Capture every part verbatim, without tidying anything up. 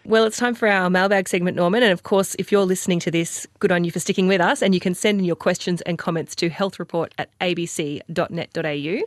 Well, it's time for our mailbag segment, Norman. And of course, if you're listening to this, good on you for sticking with us. And you can send in your questions and comments to healthreport at a b c dot net dot a u.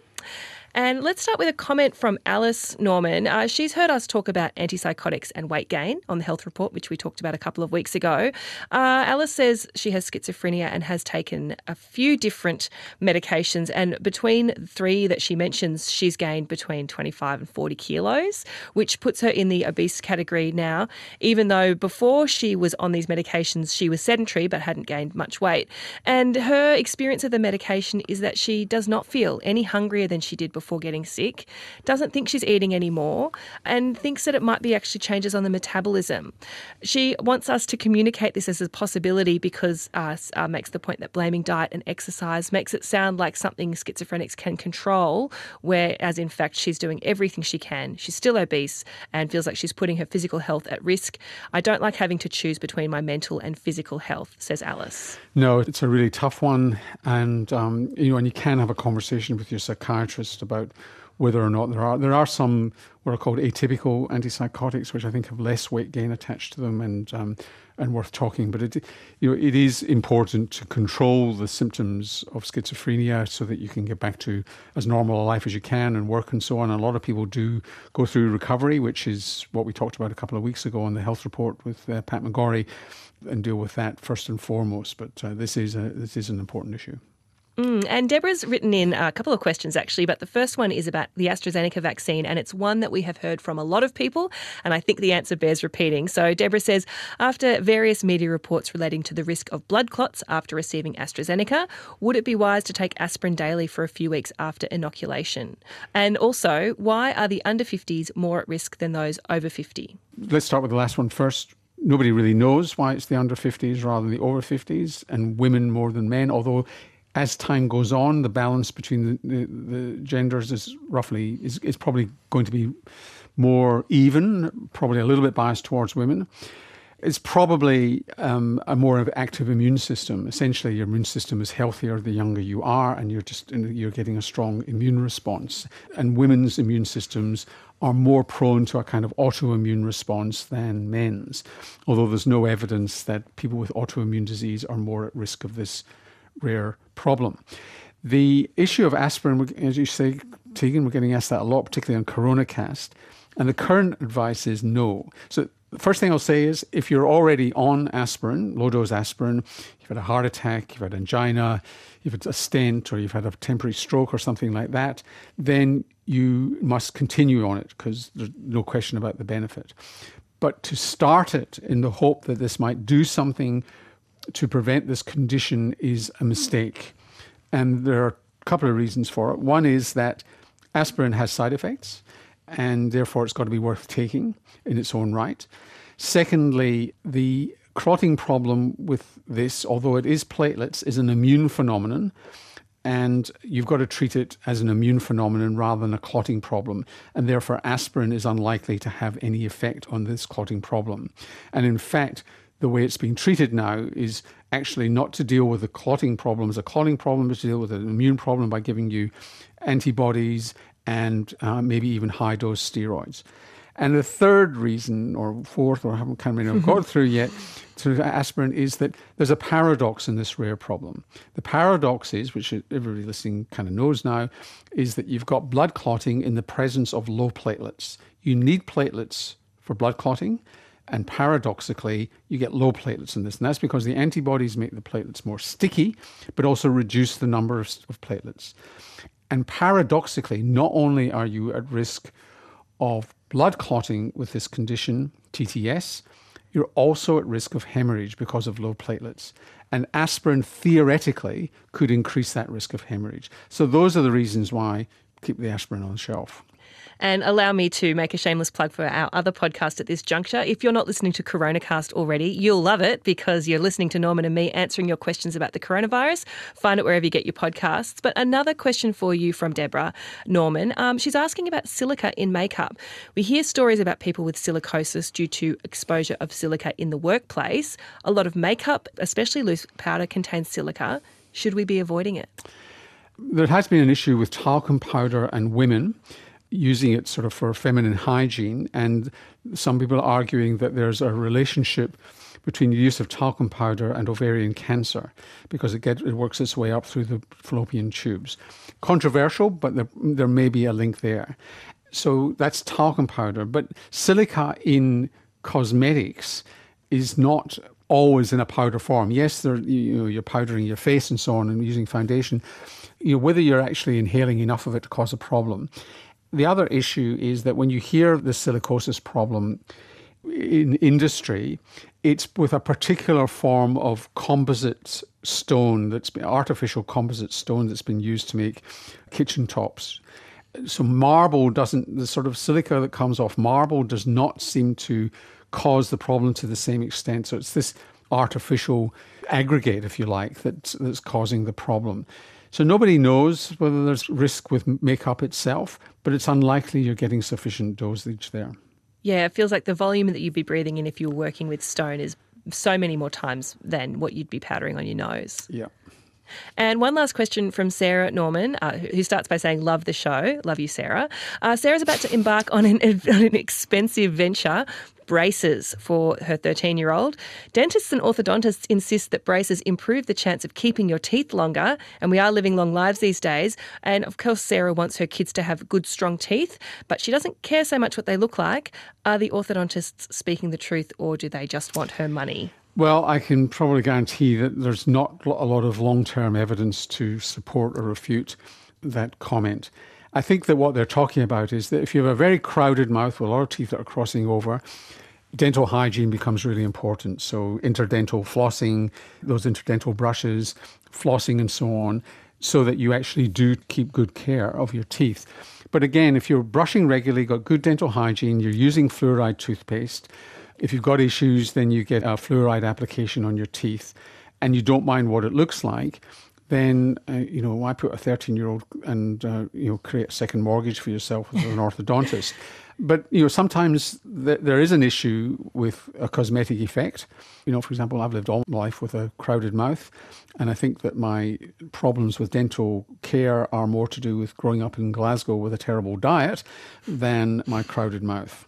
And let's start with a comment from Alice Norman. Uh, she's heard us talk about antipsychotics and weight gain on the Health Report, which we talked about a couple of weeks ago. Uh, Alice says she has schizophrenia and has taken a few different medications. And between three that she mentions, she's gained between twenty-five and forty kilos, which puts her in the obese category now, even though before she was on these medications, she was sedentary but hadn't gained much weight. And her experience of the medication is that she does not feel any hungrier than she did before. before getting sick, doesn't think she's eating anymore, and thinks that it might be actually changes on the metabolism. She wants us to communicate this as a possibility because uh, uh, makes the point that blaming diet and exercise makes it sound like something schizophrenics can control, whereas in fact she's doing everything she can. She's still obese and feels like she's putting her physical health at risk. I don't like having to choose between my mental and physical health, says Alice. No, it's a really tough one, and um, you know, and you can have a conversation with your psychiatrist about whether or not there are there are some what are called atypical antipsychotics, which I think have less weight gain attached to them and um, and worth talking. But it you know it is important to control the symptoms of schizophrenia so that you can get back to as normal a life as you can and work and so on. And a lot of people do go through recovery, which is what we talked about a couple of weeks ago on the Health Report with uh, Pat McGorry, and deal with that first and foremost. But uh, this is a this is an important issue. Mm, and Deborah's written in a couple of questions actually, but the first one is about the AstraZeneca vaccine, and it's one that we have heard from a lot of people, and I think the answer bears repeating. So Deborah says, after various media reports relating to the risk of blood clots after receiving AstraZeneca, would it be wise to take aspirin daily for a few weeks after inoculation? And also, why are the under fifties more at risk than those over fifty? Let's start with the last one first. Nobody really knows why it's the under fifties rather than the over fifties, and women more than men, although as time goes on, the balance between the, the, the genders is roughly is, is probably going to be more even, probably a little bit biased towards women. It's probably um, a more active immune system. Essentially, your immune system is healthier the younger you are, and you're just you're getting a strong immune response. And women's immune systems are more prone to a kind of autoimmune response than men's, although there's no evidence that people with autoimmune disease are more at risk of this rare problem. The issue of aspirin, as you say, Tegan, we're getting asked that a lot, particularly on CoronaCast, and the current advice is no. So the first thing I'll say is if you're already on aspirin, low-dose aspirin, you've had a heart attack, you've had angina, you've had a stent, or you've had a temporary stroke or something like that, then you must continue on it because there's no question about the benefit. But to start it in the hope that this might do something to prevent this condition is a mistake. And there are a couple of reasons for it. One is that aspirin has side effects, and therefore it's got to be worth taking in its own right. Secondly, the clotting problem with this, although it is platelets, is an immune phenomenon, and you've got to treat it as an immune phenomenon rather than a clotting problem, and therefore aspirin is unlikely to have any effect on this clotting problem. And in fact, the way it's being treated now is actually not to deal with the clotting problem as a clotting problem, but to deal with an immune problem by giving you antibodies and uh, maybe even high-dose steroids. And the third reason, or fourth, or I haven't kind of got through yet, to aspirin is that there's a paradox in this rare problem. The paradox is, which everybody listening kind of knows now, is that you've got blood clotting in the presence of low platelets. You need platelets for blood clotting, and paradoxically, you get low platelets in this. And that's because the antibodies make the platelets more sticky, but also reduce the number of, of platelets. And paradoxically, not only are you at risk of blood clotting with this condition, T T S, you're also at risk of hemorrhage because of low platelets. And aspirin theoretically could increase that risk of hemorrhage. So those are the reasons why keep the aspirin on the shelf. And allow me to make a shameless plug for our other podcast at this juncture. If you're not listening to CoronaCast already, you'll love it because you're listening to Norman and me answering your questions about the coronavirus. Find it wherever you get your podcasts. But another question for you from Deborah, Norman. Um, she's asking about silica in makeup. We hear stories about people with silicosis due to exposure of silica in the workplace. A lot of makeup, especially loose powder, contains silica. Should we be avoiding it? There has been an issue with talcum powder and women. using it sort of for feminine hygiene, and some people are arguing that there's a relationship between the use of talcum powder and ovarian cancer because it, get, it works its way up through the fallopian tubes. Controversial, but there, there may be a link there. So that's talcum powder. But silica in cosmetics is not always in a powder form. Yes, you know, you're powdering your face and so on and using foundation. You know, whether you're actually inhaling enough of it to cause a problem. The other issue is that when you hear the silicosis problem in industry, it's with a particular form of composite stone, that's been, artificial composite stone that's been used to make kitchen tops. So marble doesn't, the sort of silica that comes off marble does not seem to cause the problem to the same extent. So it's this artificial aggregate, if you like, that's, that's causing the problem. So nobody knows whether there's risk with makeup itself, but it's unlikely you're getting sufficient dosage there. Yeah, it feels like the volume that you'd be breathing in if you were working with stone is so many more times than what you'd be powdering on your nose. Yeah. And one last question from Sarah Norman, uh, who starts by saying, love the show. Love you, Sarah. Uh, Sarah's about to embark on an, on an expensive venture, braces for her thirteen-year-old. Dentists and orthodontists insist that braces improve the chance of keeping your teeth longer, and we are living long lives these days. And of course, Sarah wants her kids to have good, strong teeth, but she doesn't care so much what they look like. Are the orthodontists speaking the truth, or do they just want her money? Well, I can probably guarantee that there's not a lot of long-term evidence to support or refute that comment. I think that what they're talking about is that if you have a very crowded mouth with a lot of teeth that are crossing over, dental hygiene becomes really important. So interdental flossing, those interdental brushes, flossing and so on, so that you actually do keep good care of your teeth. But again, if you're brushing regularly, got good dental hygiene, you're using fluoride toothpaste, if you've got issues, then you get a fluoride application on your teeth and you don't mind what it looks like, then, uh, you know, why put a thirteen-year-old and, uh, you know, create a second mortgage for yourself as an orthodontist? But, you know, sometimes th- there is an issue with a cosmetic effect. You know, for example, I've lived all my life with a crowded mouth, and I think that my problems with dental care are more to do with growing up in Glasgow with a terrible diet than my crowded mouth.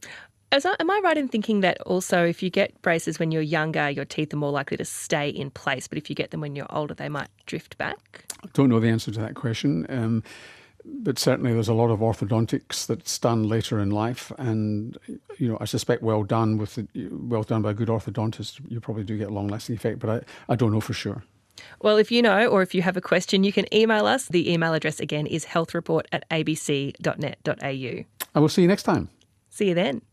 As I, am I right in thinking that also if you get braces when you're younger, your teeth are more likely to stay in place, but if you get them when you're older, they might drift back? I don't know the answer to that question, um, but certainly there's a lot of orthodontics that's done later in life, and you know, I suspect well done with the, well done by a good orthodontist, you probably do get a long-lasting effect, but I, I don't know for sure. Well, if you know or if you have a question, you can email us. The email address again is healthreport at a b c dot net dot a u. I will see you next time. See you then.